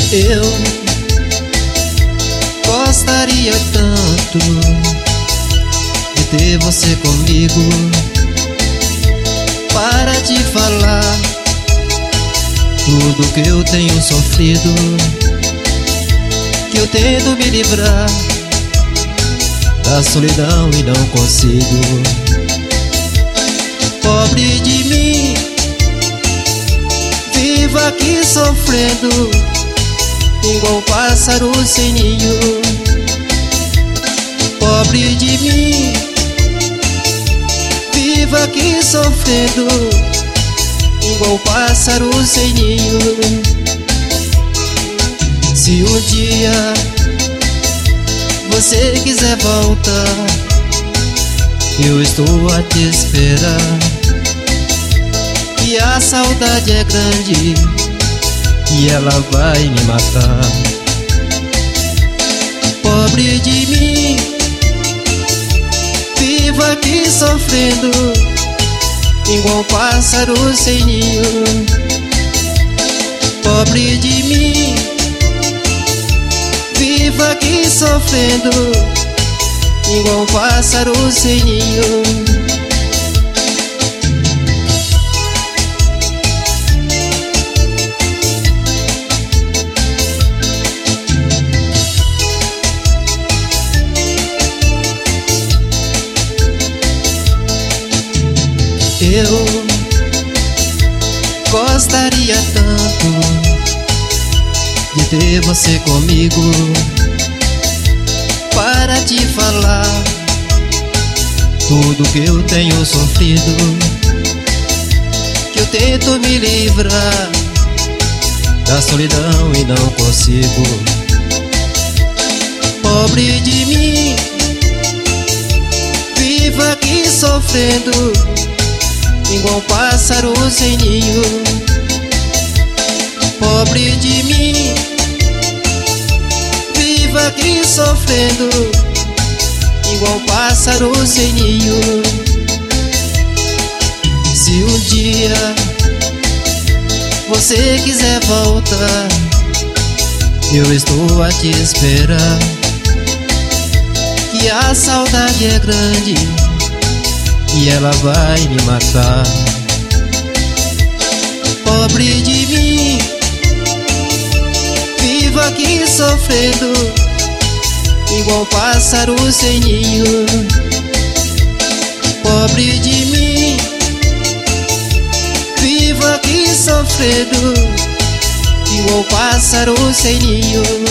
Eu gostaria tanto de ter você comigo para te falar tudo que eu tenho sofrido, que eu tento me livrar da solidão e não consigo. Pobre de mim, vivo aqui sofrendo igual pássaro sem ninho. Pobre de mim, vivo aqui sofrendo igual pássaro sem ninho. Se um dia você quiser voltar, eu estou a te esperar. E a saudade é grande e ela vai me matar. Pobre de mim, vivo aqui sofrendo igual pássaro sem ninho. Pobre de mim, vivo aqui sofrendo igual pássaro sem ninho. Eu gostaria tanto de ter você comigo para te falar tudo que eu tenho sofrido, que eu tento me livrar da solidão e não consigo. Pobre de mim, vivo aqui sofrendo igual pássaro sem ninho. Pobre de mim, vivo aqui sofrendo igual pássaro sem ninho. Se um dia você quiser voltar, eu estou a te esperar. Que a saudade é grande e ela vai me matar. Pobre de mim, vivo aqui sofrendo igual pássaro sem ninho. Pobre de mim, vivo aqui sofrendo igual pássaro sem ninho.